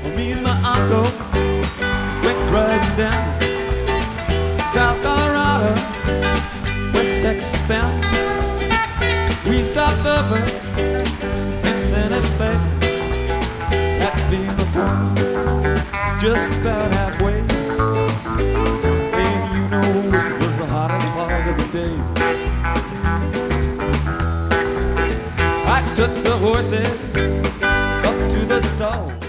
Me and my uncle went riding down South Colorado, West Texas bound. We stopped over in Santa Fe at Beaver Point, just about halfway. And you know it was the hottest part of the day. I took the horses up to the stall.